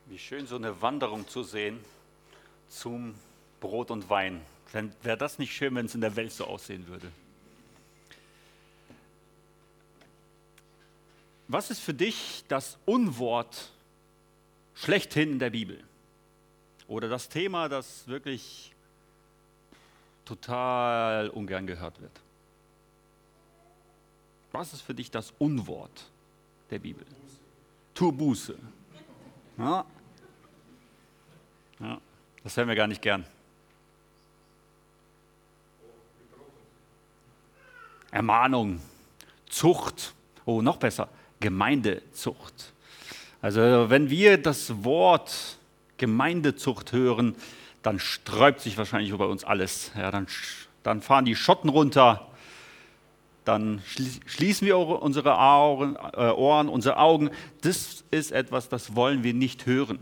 Wie schön, so eine Wanderung zu sehen zum Brot und Wein. Wäre das nicht schön, wenn es in der Welt so aussehen würde? Was ist für dich das Unwort schlechthin in der Bibel? Oder das Thema, das wirklich total ungern gehört wird? Was ist für dich das Unwort der Bibel? Tu Buße. Ja. Ja, das hören wir gar nicht gern. Ermahnung, Zucht, oh, noch besser, Gemeindezucht. Also wenn wir das Wort Gemeindezucht hören, dann sträubt sich wahrscheinlich bei uns alles. Ja, dann fahren die Schotten runter, dann schließen wir unsere Ohren, unsere Augen. Das ist etwas, das wollen wir nicht hören.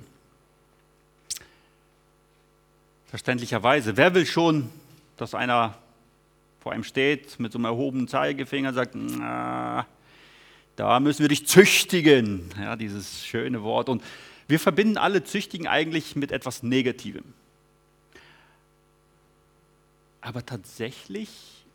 Verständlicherweise. Wer will schon, dass einer vor einem steht mit so einem erhobenen Zeigefinger und sagt, na, da müssen wir dich züchtigen. Ja, dieses schöne Wort. Und wir verbinden alle Züchtigen eigentlich mit etwas Negativem. Aber tatsächlich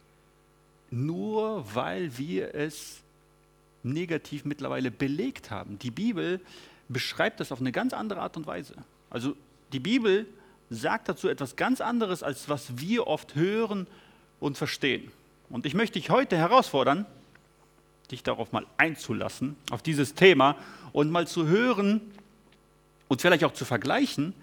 nur, weil wir es negativ mittlerweile belegt haben. Die Bibel beschreibt das auf eine ganz andere Art und Weise. Also die Bibel sagt dazu etwas ganz anderes, als was wir oft hören und verstehen. Und ich möchte dich heute herausfordern, dich darauf mal einzulassen, auf dieses Thema und mal zu hören und vielleicht auch zu vergleichen,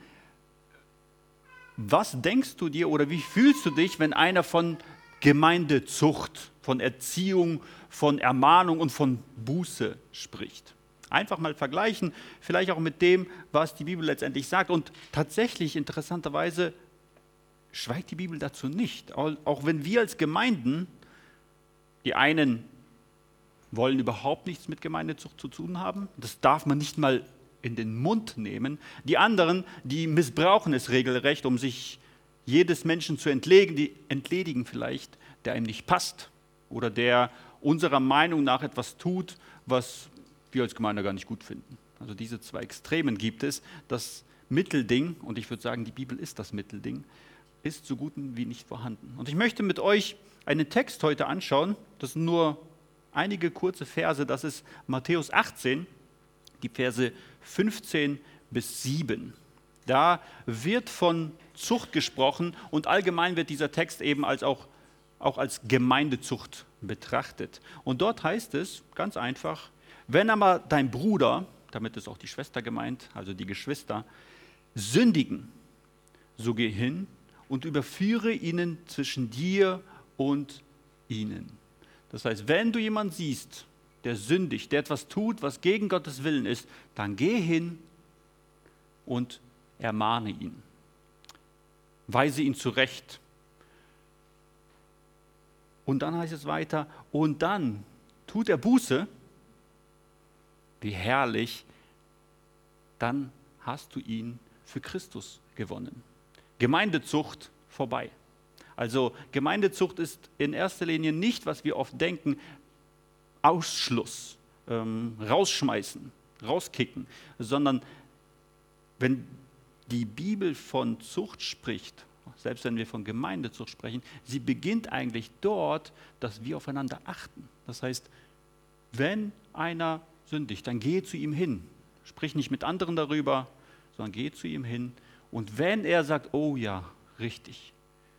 was denkst du dir oder wie fühlst du dich, wenn einer von Gemeindezucht, von Erziehung, von Ermahnung und von Buße spricht? Einfach mal vergleichen, vielleicht auch mit dem, was die Bibel letztendlich sagt. Und tatsächlich, interessanterweise, schweigt die Bibel dazu nicht. Auch wenn wir als Gemeinden, die einen wollen überhaupt nichts mit Gemeindezucht zu tun haben, das darf man nicht mal in den Mund nehmen. Die anderen, die missbrauchen es regelrecht, um sich jedes Menschen zu entledigen vielleicht, der einem nicht passt oder der unserer Meinung nach etwas tut, was wir als Gemeinde gar nicht gut finden. Also diese zwei Extremen gibt es. Das Mittelding, und ich würde sagen, die Bibel ist das Mittelding, ist so gut wie nicht vorhanden. Und ich möchte mit euch einen Text heute anschauen, das sind nur einige kurze Verse, das ist Matthäus 18, die Verse 15 bis 7. Da wird von Zucht gesprochen und allgemein wird dieser Text eben auch als Gemeindezucht betrachtet. Und dort heißt es ganz einfach, wenn aber dein Bruder, damit ist auch die Schwester gemeint, also die Geschwister, sündigen, so geh hin und überführe ihnen zwischen dir und ihnen. Das heißt, wenn du jemanden siehst, der sündigt, der etwas tut, was gegen Gottes Willen ist, dann geh hin und ermahne ihn. Weise ihn zurecht. Und dann heißt es weiter, und dann tut er Buße, wie herrlich, dann hast du ihn für Christus gewonnen. Gemeindezucht vorbei. Also Gemeindezucht ist in erster Linie nicht, was wir oft denken, Ausschluss, rausschmeißen, rauskicken, sondern wenn die Bibel von Zucht spricht, selbst wenn wir von Gemeindezucht sprechen, sie beginnt eigentlich dort, dass wir aufeinander achten. Das heißt, wenn einer sündigt, dann geh zu ihm hin. Sprich nicht mit anderen darüber, sondern geh zu ihm hin. Und wenn er sagt, oh ja, richtig,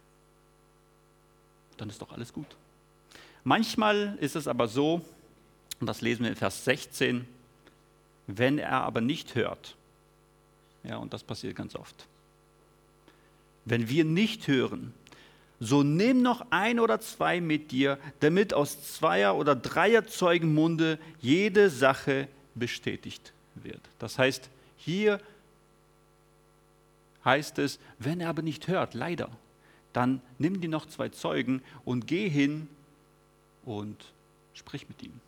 dann ist doch alles gut. Manchmal ist es aber so, und das lesen wir in Vers 16, wenn er aber nicht hört, ja, und das passiert ganz oft. Wenn wir nicht hören, so nimm noch ein oder zwei mit dir, damit aus zweier oder dreier Zeugen Munde jede Sache bestätigt wird. Das heißt, hier heißt es, wenn er aber nicht hört, leider, dann nimm dir noch zwei Zeugen und geh hin und sprich mit ihm.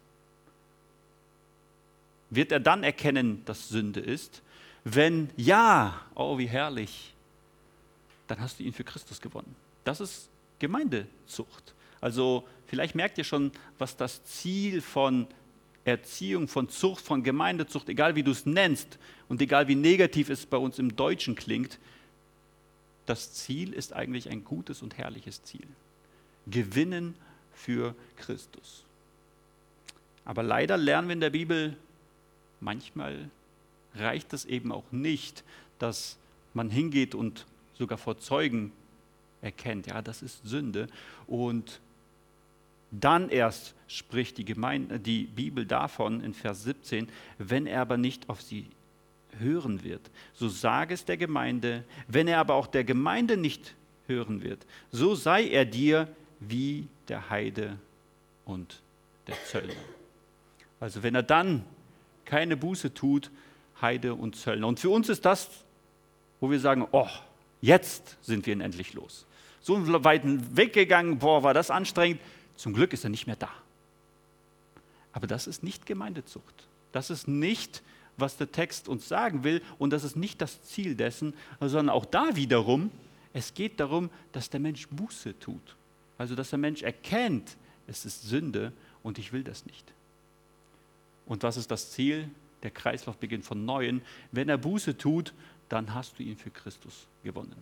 Wird er dann erkennen, dass Sünde ist? Wenn ja, oh wie herrlich, dann hast du ihn für Christus gewonnen. Das ist Gemeindezucht. Also vielleicht merkt ihr schon, was das Ziel von Erziehung, von Zucht, von Gemeindezucht, egal wie du es nennst und egal wie negativ es bei uns im Deutschen klingt, das Ziel ist eigentlich ein gutes und herrliches Ziel. Gewinnen für Christus. Aber leider lernen wir in der Bibel, manchmal reicht es eben auch nicht, dass man hingeht und sogar vor Zeugen erkennt, ja, das ist Sünde. Und dann erst spricht die Bibel davon in Vers 17, wenn er aber nicht auf sie hören wird, so sage es der Gemeinde, wenn er aber auch der Gemeinde nicht hören wird, so sei er dir wie der Heide und der Zöllner. Also wenn er dann keine Buße tut, Heide und Zöllner. Und für uns ist das, wo wir sagen, oh, jetzt sind wir ihn endlich los. So einen weiten Weg gegangen, boah, war das anstrengend. Zum Glück ist er nicht mehr da. Aber das ist nicht Gemeindezucht. Das ist nicht, was der Text uns sagen will, und das ist nicht das Ziel dessen, sondern auch da wiederum, es geht darum, dass der Mensch Buße tut. Also dass der Mensch erkennt, es ist Sünde und ich will das nicht. Und was ist das Ziel? Der Kreislauf beginnt von Neuem. Wenn er Buße tut, dann hast du ihn für Christus gewonnen.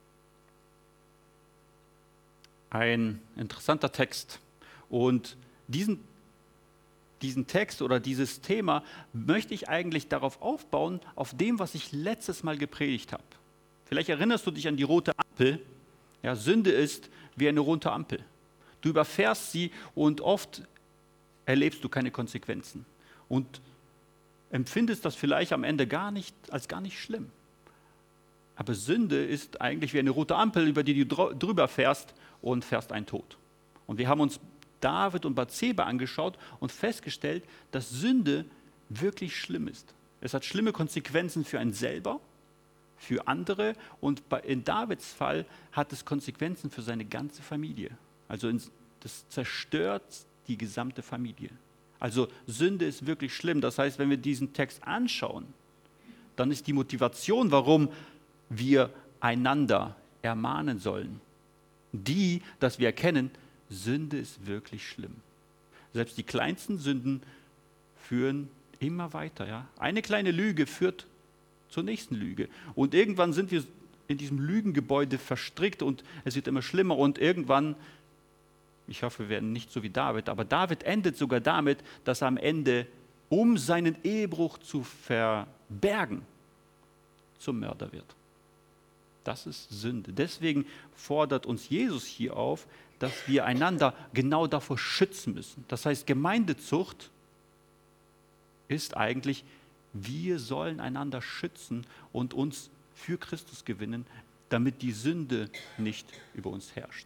Ein interessanter Text. Und diesen Text oder dieses Thema möchte ich eigentlich darauf aufbauen, auf dem, was ich letztes Mal gepredigt habe. Vielleicht erinnerst du dich an die rote Ampel. Ja, Sünde ist wie eine rote Ampel. Du überfährst sie und oft erlebst du keine Konsequenzen. Und empfindest das vielleicht am Ende als gar nicht schlimm. Aber Sünde ist eigentlich wie eine rote Ampel, über die du drüber fährst und fährst einen Tod. Und wir haben uns David und Bathseba angeschaut und festgestellt, dass Sünde wirklich schlimm ist. Es hat schlimme Konsequenzen für einen selber, für andere und in Davids Fall hat es Konsequenzen für seine ganze Familie. Also das zerstört die gesamte Familie. Also Sünde ist wirklich schlimm. Das heißt, wenn wir diesen Text anschauen, dann ist die Motivation, warum wir einander ermahnen sollen, dass wir erkennen, Sünde ist wirklich schlimm. Selbst die kleinsten Sünden führen immer weiter. Ja? Eine kleine Lüge führt zur nächsten Lüge. Und irgendwann sind wir in diesem Lügengebäude verstrickt und es wird immer schlimmer. Und irgendwann, ich hoffe, wir werden nicht so wie David, aber David endet sogar damit, dass er am Ende, um seinen Ehebruch zu verbergen, zum Mörder wird. Das ist Sünde. Deswegen fordert uns Jesus hier auf, dass wir einander genau davor schützen müssen. Das heißt, Gemeindezucht ist eigentlich, wir sollen einander schützen und uns für Christus gewinnen, damit die Sünde nicht über uns herrscht.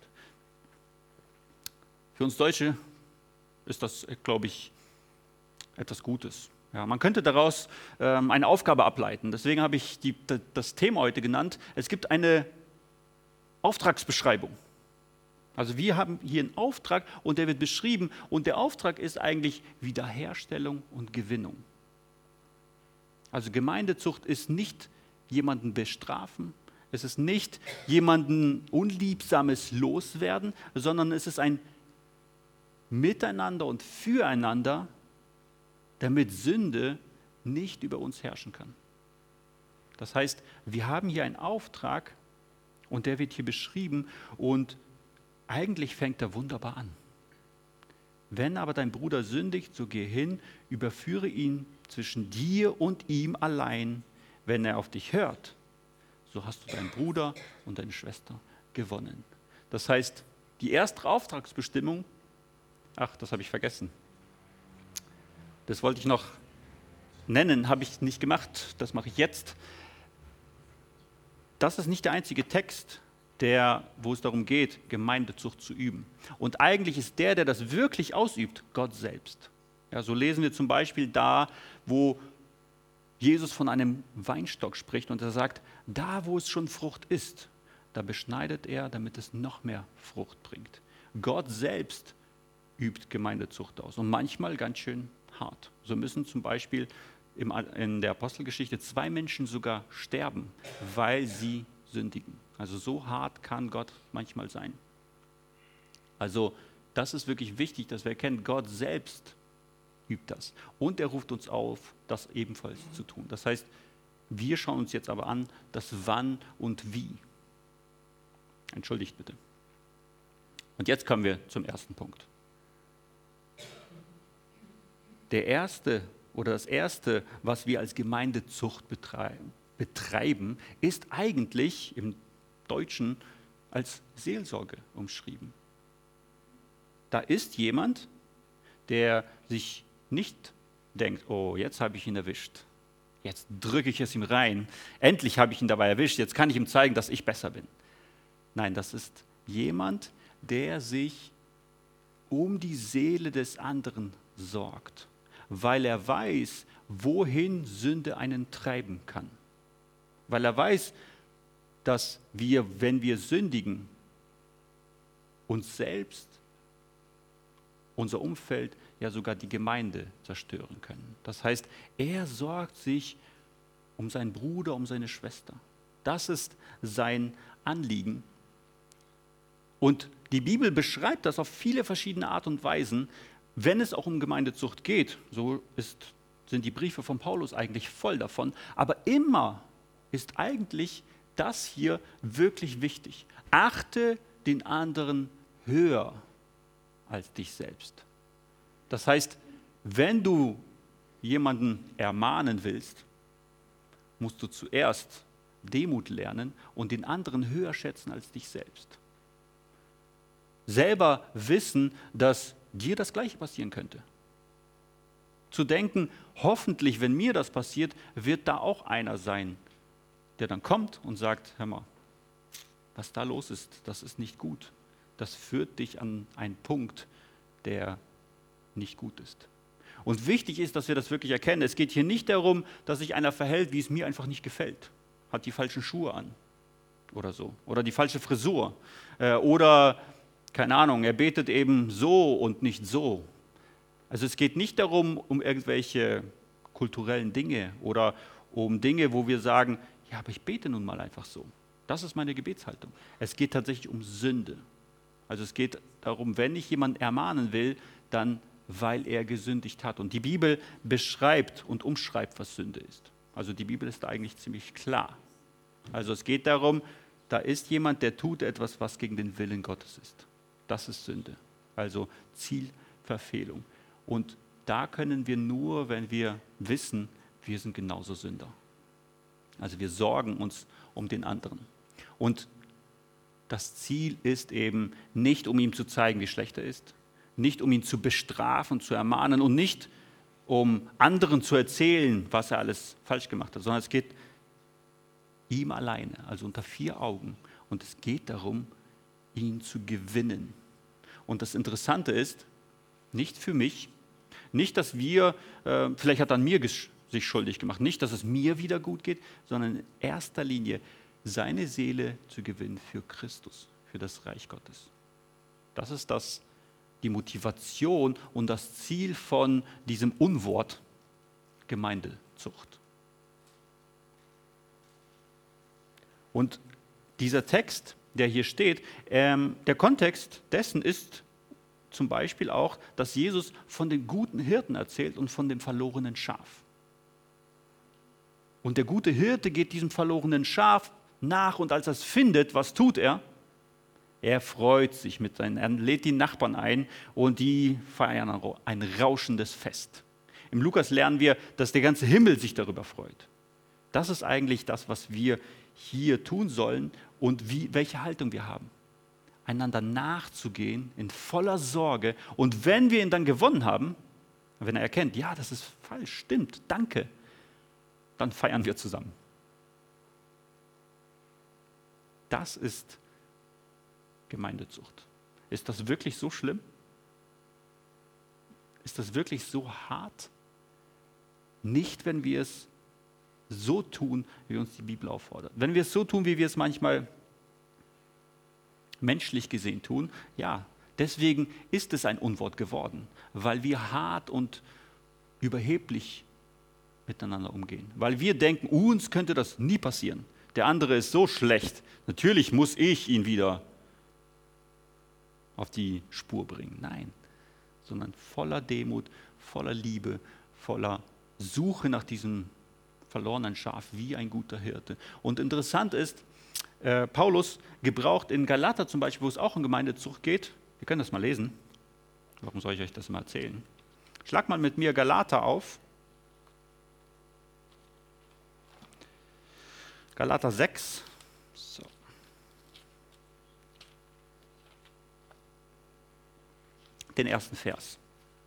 Für uns Deutsche ist das, glaube ich, etwas Gutes. Ja, man könnte daraus eine Aufgabe ableiten. Deswegen habe ich das Thema heute genannt. Es gibt eine Auftragsbeschreibung. Also wir haben hier einen Auftrag und der wird beschrieben und der Auftrag ist eigentlich Wiederherstellung und Gewinnung. Also Gemeindezucht ist nicht jemanden bestrafen, es ist nicht jemanden Unliebsames loswerden, sondern es ist ein Miteinander und Füreinander, damit Sünde nicht über uns herrschen kann. Das heißt, wir haben hier einen Auftrag und der wird hier beschrieben und eigentlich fängt er wunderbar an. Wenn aber dein Bruder sündigt, so geh hin, überführe ihn zwischen dir und ihm allein. Wenn er auf dich hört, so hast du deinen Bruder und deine Schwester gewonnen. Das heißt, die erste Auftragsbestimmung, das habe ich vergessen. Das wollte ich noch nennen, habe ich nicht gemacht, das mache ich jetzt. Das ist nicht der einzige Text, wo es darum geht, Gemeindezucht zu üben. Und eigentlich ist der das wirklich ausübt, Gott selbst. Ja, so lesen wir zum Beispiel da, wo Jesus von einem Weinstock spricht und er sagt, da wo es schon Frucht ist, da beschneidet er, damit es noch mehr Frucht bringt. Gott selbst übt Gemeindezucht aus und manchmal ganz schön hart. So müssen zum Beispiel in der Apostelgeschichte 2 Menschen sogar sterben, weil sie sündigen. Also so hart kann Gott manchmal sein. Also das ist wirklich wichtig, dass wir erkennen, Gott selbst übt das. Und er ruft uns auf, das ebenfalls zu tun. Das heißt, wir schauen uns jetzt aber an, das Wann und Wie. Entschuldigt bitte. Und jetzt kommen wir zum ersten Punkt. Das erste, was wir als Gemeindezucht betreiben, ist eigentlich im Deutschen als Seelsorge umschrieben. Da ist jemand, der sich nicht denkt, oh, jetzt habe ich ihn erwischt. Jetzt drücke ich es ihm rein. Endlich habe ich ihn dabei erwischt. Jetzt kann ich ihm zeigen, dass ich besser bin. Nein, das ist jemand, der sich um die Seele des anderen sorgt, weil er weiß, wohin Sünde einen treiben kann. Weil er weiß, dass wir, wenn wir sündigen, uns selbst, unser Umfeld, ja sogar die Gemeinde zerstören können. Das heißt, er sorgt sich um seinen Bruder, um seine Schwester. Das ist sein Anliegen. Und die Bibel beschreibt das auf viele verschiedene Art und Weisen, wenn es auch um Gemeindezucht geht. So sind die Briefe von Paulus eigentlich voll davon. Aber immer ist eigentlich das hier wirklich wichtig. Achte den anderen höher als dich selbst. Das heißt, wenn du jemanden ermahnen willst, musst du zuerst Demut lernen und den anderen höher schätzen als dich selbst. Selber wissen, dass dir das Gleiche passieren könnte. Zu denken, hoffentlich, wenn mir das passiert, wird da auch einer sein, der dann kommt und sagt, hör mal, was da los ist, das ist nicht gut. Das führt dich an einen Punkt, der nicht gut ist. Und wichtig ist, dass wir das wirklich erkennen. Es geht hier nicht darum, dass sich einer verhält, wie es mir einfach nicht gefällt. Hat die falschen Schuhe an oder so. Oder die falsche Frisur. Oder, keine Ahnung, er betet eben so und nicht so. Also es geht nicht darum, um irgendwelche kulturellen Dinge oder um Dinge, wo wir sagen, ja, aber ich bete nun mal einfach so. Das ist meine Gebetshaltung. Es geht tatsächlich um Sünde. Also es geht darum, wenn ich jemanden ermahnen will, dann weil er gesündigt hat. Und die Bibel beschreibt und umschreibt, was Sünde ist. Also die Bibel ist da eigentlich ziemlich klar. Also es geht darum, da ist jemand, der tut etwas, was gegen den Willen Gottes ist. Das ist Sünde. Also Zielverfehlung. Und da können wir nur, wenn wir wissen, wir sind genauso Sünder. Also wir sorgen uns um den anderen. Und das Ziel ist eben nicht, um ihm zu zeigen, wie schlecht er ist, nicht um ihn zu bestrafen, zu ermahnen und nicht um anderen zu erzählen, was er alles falsch gemacht hat, sondern es geht ihm alleine, also unter 4 Augen. Und es geht darum, ihn zu gewinnen. Und das Interessante ist, nicht für mich, nicht, dass vielleicht hat er an mir sich schuldig gemacht, nicht, dass es mir wieder gut geht, sondern in erster Linie seine Seele zu gewinnen für Christus, für das Reich Gottes. Das ist die Motivation und das Ziel von diesem Unwort Gemeindezucht. Und dieser Text, der hier steht, der Kontext dessen ist zum Beispiel auch, dass Jesus von den guten Hirten erzählt und von dem verlorenen Schaf. Und der gute Hirte geht diesem verlorenen Schaf nach und als er es findet, was tut er? Er freut sich er lädt die Nachbarn ein und die feiern ein rauschendes Fest. Im Lukas lernen wir, dass der ganze Himmel sich darüber freut. Das ist eigentlich das, was wir hier tun sollen und welche Haltung wir haben. Einander nachzugehen in voller Sorge und wenn wir ihn dann gewonnen haben, wenn er erkennt, ja, das ist falsch, stimmt, danke, dann feiern wir zusammen. Das ist Gemeindezucht. Ist das wirklich so schlimm? Ist das wirklich so hart? Nicht, wenn wir es so tun, wie uns die Bibel auffordert. Wenn wir es so tun, wie wir es manchmal menschlich gesehen tun, ja, deswegen ist es ein Unwort geworden, weil wir hart und überheblich miteinander umgehen. Weil wir denken, uns könnte das nie passieren. Der andere ist so schlecht, natürlich muss ich ihn wieder auf die Spur bringen. Nein, sondern voller Demut, voller Liebe, voller Suche nach diesem verlorenen Schaf, wie ein guter Hirte. Und interessant ist, Paulus gebraucht in Galater zum Beispiel, wo es auch um Gemeindezucht geht, wir können das mal lesen, warum soll ich euch das mal erzählen? Schlag mal mit mir Galater auf. Galater 6. So. Den ersten Vers.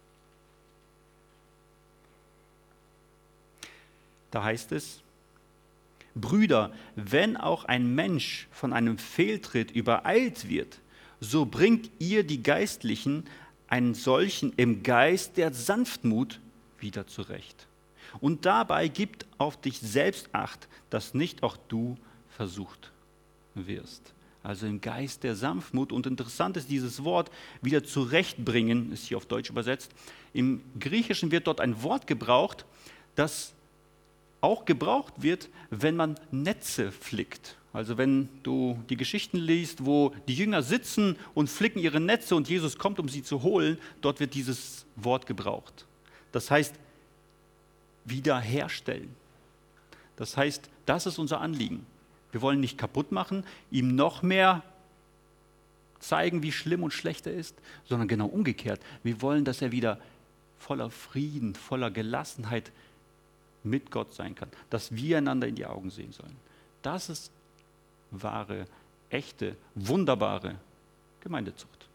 Da heißt es: Brüder, wenn auch ein Mensch von einem Fehltritt übereilt wird, so bringt ihr die Geistlichen einen solchen im Geist der Sanftmut wieder zurecht. Und dabei gib auf dich selbst Acht, dass nicht auch du versucht wirst. Also im Geist der Sanftmut. Und interessant ist dieses Wort wieder zurechtbringen, ist hier auf Deutsch übersetzt. Im Griechischen wird dort ein Wort gebraucht, das auch gebraucht wird, wenn man Netze flickt. Also wenn du die Geschichten liest, wo die Jünger sitzen und flicken ihre Netze und Jesus kommt, um sie zu holen, dort wird dieses Wort gebraucht. Das heißt, wiederherstellen. Das heißt, das ist unser Anliegen. Wir wollen nicht kaputt machen, ihm noch mehr zeigen, wie schlimm und schlecht er ist, sondern genau umgekehrt. Wir wollen, dass er wieder voller Frieden, voller Gelassenheit mit Gott sein kann, dass wir einander in die Augen sehen sollen. Das ist wahre, echte, wunderbare Gemeindezucht.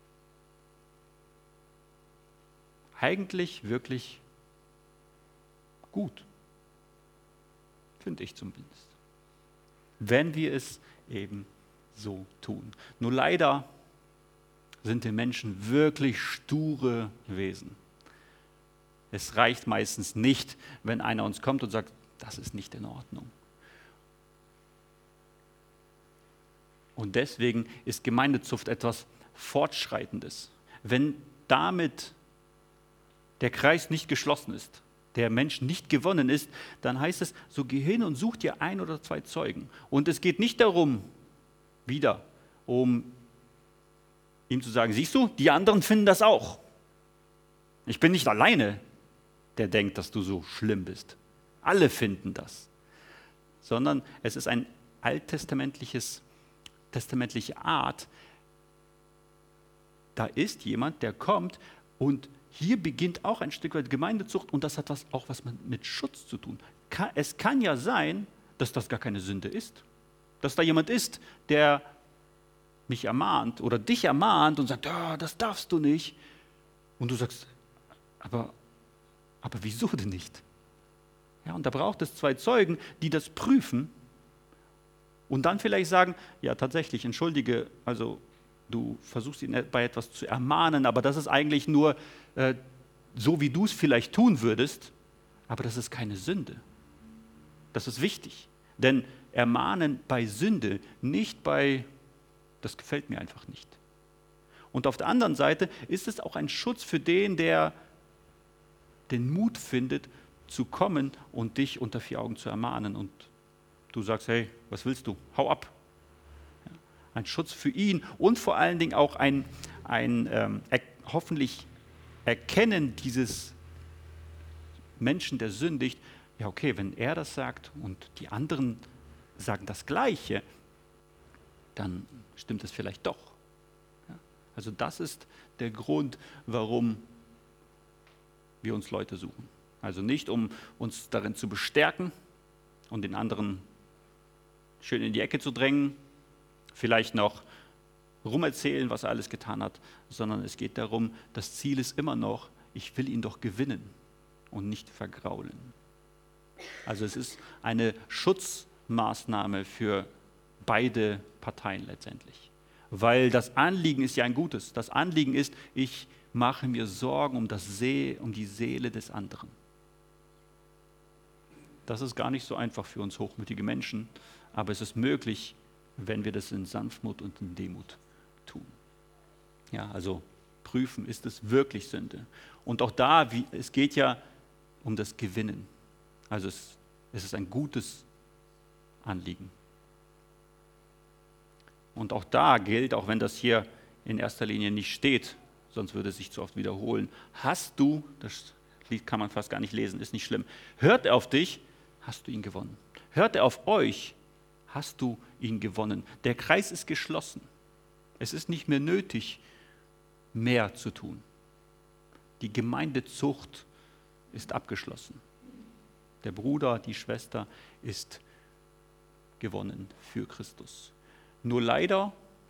Eigentlich wirklich gut, finde ich zumindest, wenn wir es eben so tun. Nur leider sind die Menschen wirklich sture Wesen. Es reicht meistens nicht, wenn einer uns kommt und sagt, das ist nicht in Ordnung. Und deswegen ist Gemeindezucht etwas Fortschreitendes. Wenn damit der Kreis nicht geschlossen ist, der Mensch nicht gewonnen ist, dann heißt es, so geh hin und such dir 1 oder 2 Zeugen. Und es geht nicht darum, um ihm zu sagen, siehst du, die anderen finden das auch. Ich bin nicht alleine, der denkt, dass du so schlimm bist. Alle finden das. Sondern es ist ein alttestamentliche Art. Da ist jemand, der kommt und hier beginnt auch ein Stück weit Gemeindezucht und das hat auch was mit Schutz zu tun. Es kann ja sein, dass das gar keine Sünde ist. Dass da jemand ist, der mich ermahnt oder dich ermahnt und sagt, oh, das darfst du nicht. Und du sagst, aber wieso denn nicht? Ja, und da braucht es 2 Zeugen, die das prüfen und dann vielleicht sagen, ja tatsächlich, entschuldige, also du versuchst ihn bei etwas zu ermahnen, aber das ist eigentlich nur so, wie du es vielleicht tun würdest, aber das ist keine Sünde. Das ist wichtig, denn ermahnen bei Sünde, nicht bei, das gefällt mir einfach nicht. Und auf der anderen Seite ist es auch ein Schutz für den, der den Mut findet, zu kommen und dich unter 4 Augen zu ermahnen. Und du sagst, hey, was willst du? Hau ab. Ja, ein Schutz für ihn und vor allen Dingen auch ein hoffentlich Erkennen dieses Menschen, der sündigt. Ja, okay, wenn er das sagt und die anderen sagen das Gleiche, dann stimmt es vielleicht doch. Ja, also das ist der Grund, warum wir uns Leute suchen. Also nicht, um uns darin zu bestärken und den anderen schön in die Ecke zu drängen, vielleicht noch rumerzählen, was er alles getan hat, sondern es geht darum, das Ziel ist immer noch, ich will ihn doch gewinnen und nicht vergraulen. Also es ist eine Schutzmaßnahme für beide Parteien letztendlich. Weil das Anliegen ist ja ein gutes. Das Anliegen ist, ich mache mir Sorgen um die Seele des anderen. Das ist gar nicht so einfach für uns hochmütige Menschen, aber es ist möglich, wenn wir das in Sanftmut und in Demut tun. Ja, also prüfen, ist es wirklich Sünde? Und auch da, es geht ja um das Gewinnen. Also es ist ein gutes Anliegen. Und auch da gilt, auch wenn das hier in erster Linie nicht steht, sonst würde es sich zu oft wiederholen, hast du, das kann man fast gar nicht lesen, ist nicht schlimm. Hört er auf dich, hast du ihn gewonnen. Hört er auf euch, hast du ihn gewonnen. Der Kreis ist geschlossen. Es ist nicht mehr nötig, mehr zu tun. Die Gemeindezucht ist abgeschlossen. Der Bruder, die Schwester ist gewonnen für Christus. Nur leider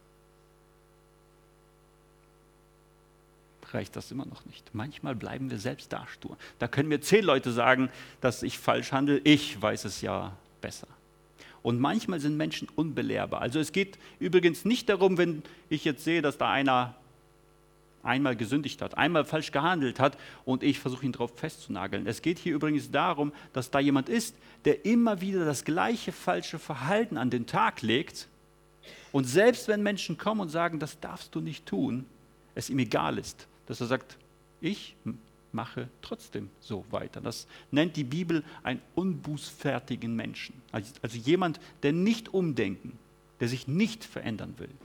reicht das immer noch nicht. Manchmal bleiben wir selbst da stur. Da können mir 10 Leute sagen, dass ich falsch handle. Ich weiß es ja besser. Und manchmal sind Menschen unbelehrbar. Also es geht übrigens nicht darum, wenn ich jetzt sehe, dass da einer einmal gesündigt hat, einmal falsch gehandelt hat und ich versuche ihn darauf festzunageln. Es geht hier übrigens darum, dass da jemand ist, der immer wieder das gleiche falsche Verhalten an den Tag legt und selbst wenn Menschen kommen und sagen, das darfst du nicht tun, es ihm egal ist, dass er sagt, ich mache trotzdem so weiter. Das nennt die Bibel einen unbußfertigen Menschen. Also jemand, der nicht umdenken, der sich nicht verändern will.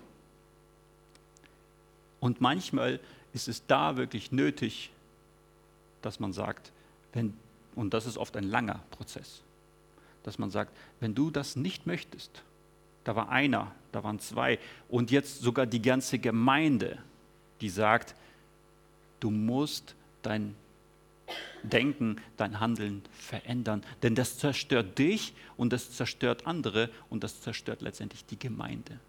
Und manchmal ist es da wirklich nötig, dass man sagt, und das ist oft ein langer Prozess, dass man sagt, wenn du das nicht möchtest, da war einer, da waren 2 und jetzt sogar die ganze Gemeinde, die sagt, du musst dein Denken, dein Handeln verändern, denn das zerstört dich und das zerstört andere und das zerstört letztendlich die Gemeinde.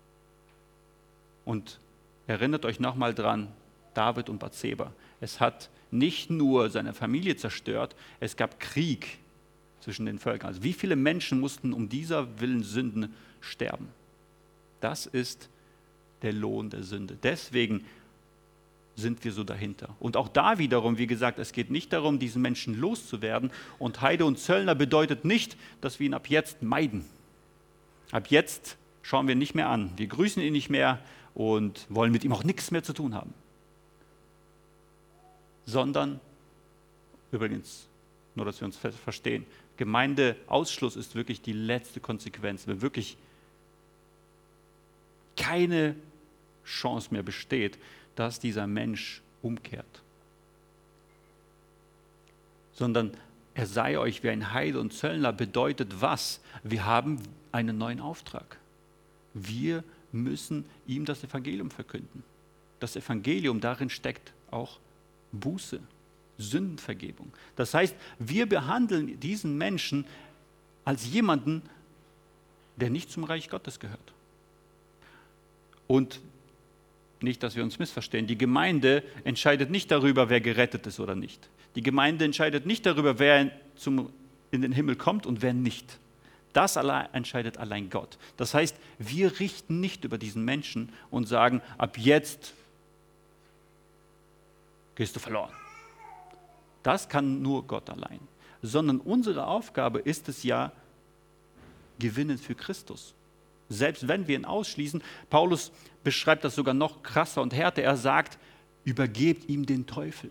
Und erinnert euch nochmal dran, David und Bathseba. Es hat nicht nur seine Familie zerstört, es gab Krieg zwischen den Völkern. Also wie viele Menschen mussten um dieser Willen Sünden sterben? Das ist der Lohn der Sünde. Deswegen sind wir so dahinter. Und auch da wiederum, wie gesagt, es geht nicht darum, diesen Menschen loszuwerden. Und Heide und Zöllner bedeutet nicht, dass wir ihn ab jetzt meiden. Ab jetzt schauen wir ihn nicht mehr an. Wir grüßen ihn nicht mehr und wollen mit ihm auch nichts mehr zu tun haben. Sondern, übrigens, nur dass wir uns verstehen, Gemeindeausschluss ist wirklich die letzte Konsequenz. Wenn wirklich keine Chance mehr besteht, dass dieser Mensch umkehrt. Sondern er sei euch wie ein Heide und Zöllner bedeutet was? Wir haben einen neuen Auftrag. Wir müssen ihm das Evangelium verkünden. Das Evangelium, darin steckt auch Buße, Sündenvergebung. Das heißt, wir behandeln diesen Menschen als jemanden, der nicht zum Reich Gottes gehört. Und nicht, dass wir uns missverstehen, die Gemeinde entscheidet nicht darüber, wer gerettet ist oder nicht. Die Gemeinde entscheidet nicht darüber, wer in den Himmel kommt und wer nicht. Das allein entscheidet allein Gott. Das heißt, wir richten nicht über diesen Menschen und sagen, ab jetzt gehst du verloren. Das kann nur Gott allein. Sondern unsere Aufgabe ist es ja, gewinnen für Christus. Selbst wenn wir ihn ausschließen, Paulus beschreibt das sogar noch krasser und härter. Er sagt, übergebt ihm den Teufel.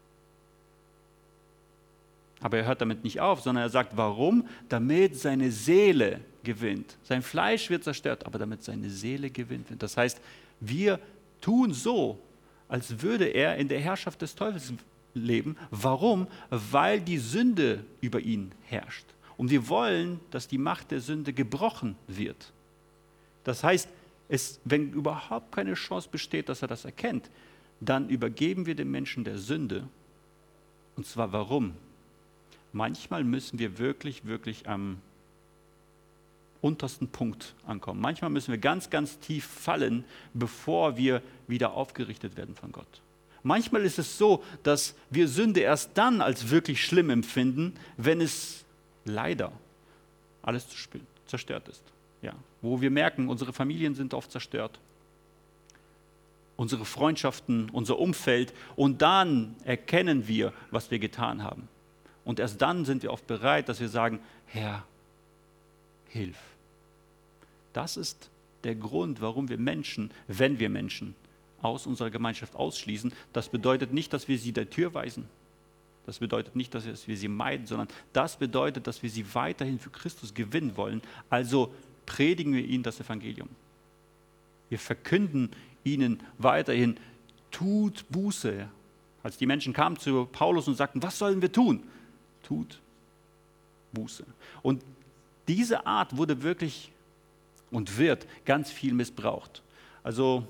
Aber er hört damit nicht auf, sondern er sagt, warum? Damit seine Seele gewinnt. Sein Fleisch wird zerstört, aber damit seine Seele gewinnt. Das heißt, wir tun so, als würde er in der Herrschaft des Teufels leben. Warum? Weil die Sünde über ihn herrscht. Und wir wollen, dass die Macht der Sünde gebrochen wird. Das heißt, wenn überhaupt keine Chance besteht, dass er das erkennt, dann übergeben wir den Menschen der Sünde. Und zwar warum? Manchmal müssen wir wirklich, wirklich am untersten Punkt ankommen. Manchmal müssen wir ganz, ganz tief fallen, bevor wir wieder aufgerichtet werden von Gott. Manchmal ist es so, dass wir Sünde erst dann als wirklich schlimm empfinden, wenn es leider alles zerstört ist. Ja, wo wir merken, unsere Familien sind oft zerstört, unsere Freundschaften, unser Umfeld und dann erkennen wir, was wir getan haben. Und erst dann sind wir oft bereit, dass wir sagen, Herr, hilf. Das ist der Grund, warum wir Menschen, wenn wir Menschen aus unserer Gemeinschaft ausschließen, das bedeutet nicht, dass wir sie der Tür weisen. Das bedeutet nicht, dass wir sie meiden, sondern das bedeutet, dass wir sie weiterhin für Christus gewinnen wollen. Also predigen wir ihnen das Evangelium. Wir verkünden ihnen weiterhin, tut Buße, Als die Menschen kamen zu Paulus und sagten, was sollen wir tun? Tut Buße. Und diese Art wurde wirklich und wird ganz viel missbraucht. Also,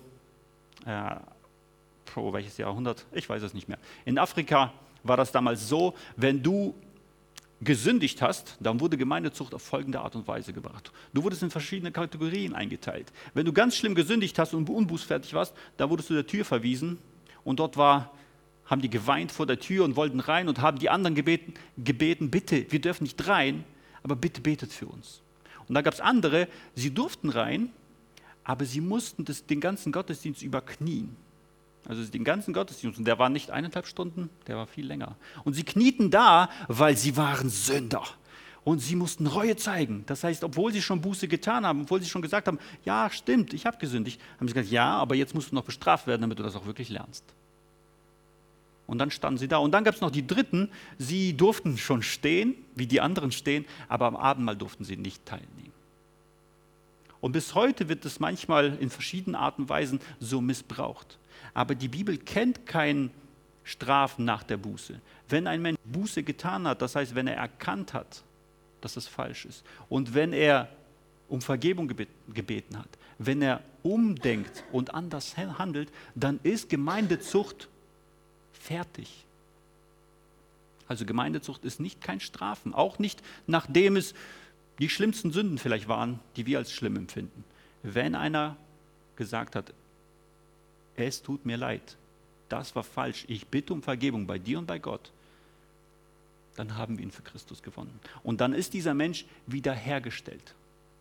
welches Jahrhundert? Ich weiß es nicht mehr. In Afrika war das damals so, wenn du gesündigt hast, dann wurde Gemeindezucht auf folgende Art und Weise gebracht. Du wurdest in verschiedene Kategorien eingeteilt. Wenn du ganz schlimm gesündigt hast und unbußfertig warst, dann wurdest du der Tür verwiesen und dort haben die geweint vor der Tür und wollten rein und haben die anderen gebeten, bitte, wir dürfen nicht rein, aber bitte betet für uns. Und da gab es andere, sie durften rein, aber sie mussten den ganzen Gottesdienst überknien. Also den ganzen Gottesdienst, und der war nicht 1,5 Stunden, der war viel länger. Und sie knieten da, weil sie waren Sünder. Und sie mussten Reue zeigen. Das heißt, obwohl sie schon Buße getan haben, obwohl sie schon gesagt haben, ja, stimmt, ich habe gesündigt, haben sie gesagt, ja, aber jetzt musst du noch bestraft werden, damit du das auch wirklich lernst. Und dann standen sie da. Und dann gab es noch die Dritten, sie durften schon stehen, wie die anderen stehen, aber am Abendmahl durften sie nicht teilnehmen. Und bis heute wird es manchmal in verschiedenen Arten und Weisen so missbraucht. Aber die Bibel kennt kein Strafen nach der Buße. Wenn ein Mensch Buße getan hat, das heißt, wenn er erkannt hat, dass es falsch ist, und wenn er um Vergebung gebeten hat, wenn er umdenkt und anders handelt, dann ist Gemeindezucht fertig. Also Gemeindezucht ist nicht kein Strafen, auch nicht nachdem es die schlimmsten Sünden vielleicht waren, die wir als schlimm empfinden. Wenn einer gesagt hat, es tut mir leid, das war falsch, ich bitte um Vergebung bei dir und bei Gott, dann haben wir ihn für Christus gewonnen. Und dann ist dieser Mensch wiederhergestellt.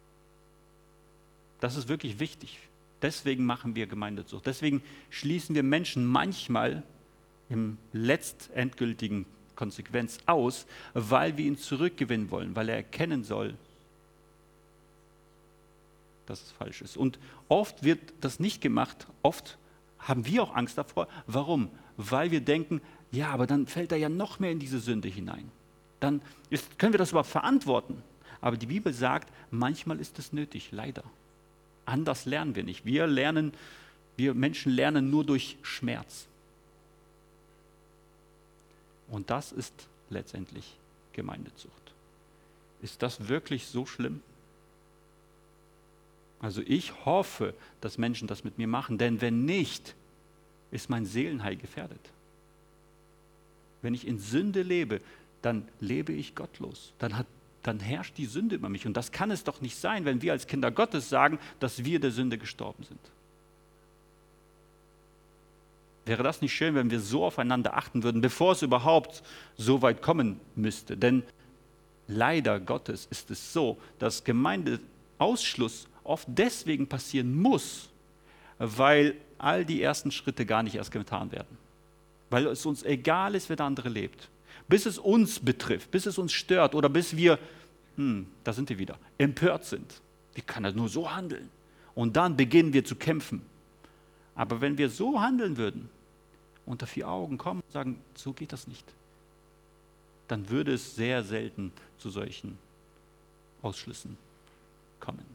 Das ist wirklich wichtig. Deswegen machen wir Gemeindezucht. Deswegen schließen wir Menschen manchmal im letztendgültigen Konsequenz aus, weil wir ihn zurückgewinnen wollen, weil er erkennen soll, dass es falsch ist. Und oft wird das nicht gemacht, oft haben wir auch Angst davor. Warum? Weil wir denken, ja, aber dann fällt er ja noch mehr in diese Sünde hinein. Dann können wir das überhaupt verantworten. Aber die Bibel sagt, manchmal ist es nötig, leider. Anders lernen wir nicht. Wir Menschen lernen nur durch Schmerz. Und das ist letztendlich Gemeindezucht. Ist das wirklich so schlimm? Also ich hoffe, dass Menschen das mit mir machen, denn wenn nicht, ist mein Seelenheil gefährdet. Wenn ich in Sünde lebe, dann lebe ich gottlos. Dann herrscht die Sünde über mich. Und das kann es doch nicht sein, wenn wir als Kinder Gottes sagen, dass wir der Sünde gestorben sind. Wäre das nicht schön, wenn wir so aufeinander achten würden, bevor es überhaupt so weit kommen müsste? Denn leider Gottes ist es so, dass Gemeindeausschluss oft deswegen passieren muss, weil all die ersten Schritte gar nicht erst getan werden. Weil es uns egal ist, wer der andere lebt. Bis es uns betrifft, bis es uns stört oder bis wir, da sind wir wieder, empört sind. Wie kann er nur so handeln? Und dann beginnen wir zu kämpfen. Aber wenn wir so handeln würden, unter 4 Augen kommen und sagen, so geht das nicht, dann würde es sehr selten zu solchen Ausschlüssen kommen.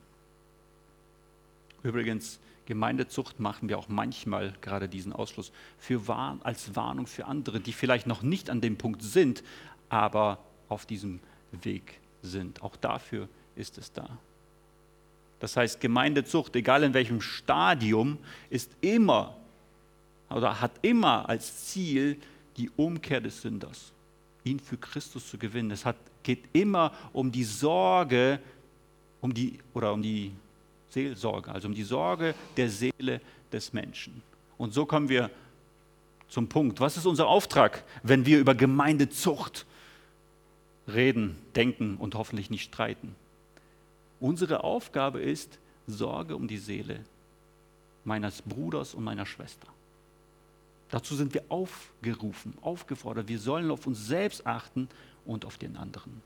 Übrigens, Gemeindezucht machen wir auch manchmal gerade diesen Ausschluss als Warnung für andere, die vielleicht noch nicht an dem Punkt sind, aber auf diesem Weg sind. Auch dafür ist es da. Das heißt, Gemeindezucht, egal in welchem Stadium, ist immer oder hat immer als Ziel die Umkehr des Sünders, ihn für Christus zu gewinnen. Geht immer um die Sorge, um die Seelsorge, also um die Sorge der Seele des Menschen. Und so kommen wir zum Punkt. Was ist unser Auftrag, wenn wir über Gemeindezucht reden, denken und hoffentlich nicht streiten? Unsere Aufgabe ist Sorge um die Seele meines Bruders und meiner Schwester. Dazu sind wir aufgerufen, aufgefordert. Wir sollen auf uns selbst achten und auf den anderen.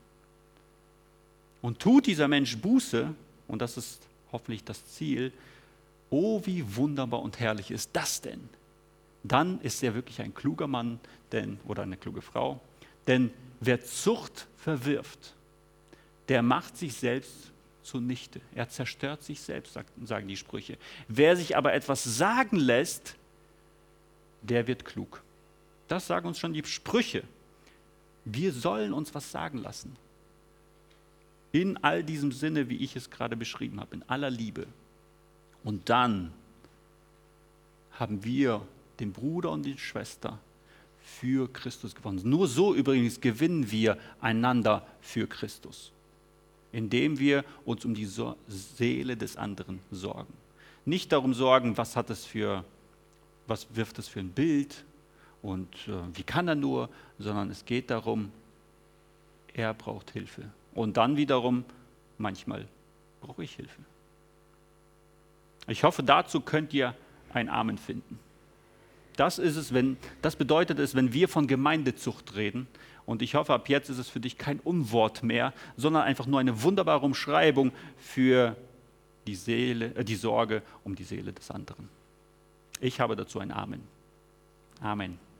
Und tut dieser Mensch Buße, und das ist hoffentlich das Ziel, oh, wie wunderbar und herrlich ist das denn? Dann ist er wirklich ein kluger Mann oder eine kluge Frau. Denn wer Zucht verwirft, der macht sich selbst zunichte. Er zerstört sich selbst, sagen die Sprüche. Wer sich aber etwas sagen lässt, der wird klug. Das sagen uns schon die Sprüche. Wir sollen uns was sagen lassen. In all diesem Sinne, wie ich es gerade beschrieben habe, in aller Liebe. Und dann haben wir den Bruder und die Schwester für Christus gewonnen. Nur so übrigens gewinnen wir einander für Christus, indem wir uns um die Seele des anderen sorgen. Nicht darum sorgen, was wirft es für ein Bild und wie kann er nur, sondern es geht darum, er braucht Hilfe. Und dann wiederum, manchmal brauche ich Hilfe. Ich hoffe, dazu könnt ihr ein Amen finden. Das bedeutet es, wenn wir von Gemeindezucht reden. Und ich hoffe, ab jetzt ist es für dich kein Unwort mehr, sondern einfach nur eine wunderbare Umschreibung für die Sorge um die Seele des anderen. Ich habe dazu ein Amen. Amen.